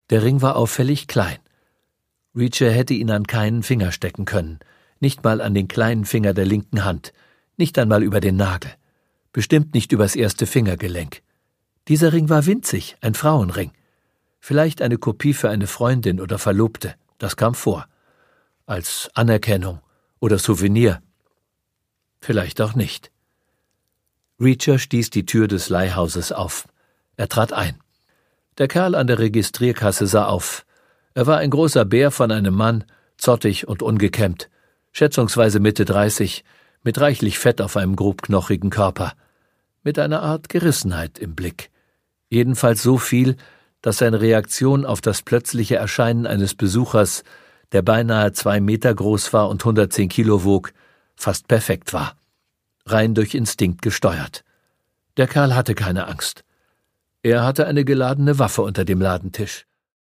Der Ring war auffällig klein. Reacher hätte ihn an keinen Finger stecken können, nicht mal an den kleinen Finger der linken Hand, nicht einmal über den Nagel, bestimmt nicht übers erste Fingergelenk. Dieser Ring war winzig, ein Frauenring. Vielleicht eine Kopie für eine Freundin oder Verlobte, das kam vor. Als Anerkennung oder Souvenir. Vielleicht auch nicht. Reacher stieß die Tür des Leihhauses auf. Er trat ein. Der Kerl an der Registrierkasse sah auf. Er war ein großer Bär von einem Mann, zottig und ungekämmt, schätzungsweise Mitte 30, mit reichlich Fett auf einem grobknochigen Körper, mit einer Art Gerissenheit im Blick. Jedenfalls so viel, dass seine Reaktion auf das plötzliche Erscheinen eines Besuchers, der beinahe 2 Meter groß war und 110 Kilo wog, fast perfekt war. Rein durch Instinkt gesteuert. Der Kerl hatte keine Angst. Er hatte eine geladene Waffe unter dem Ladentisch.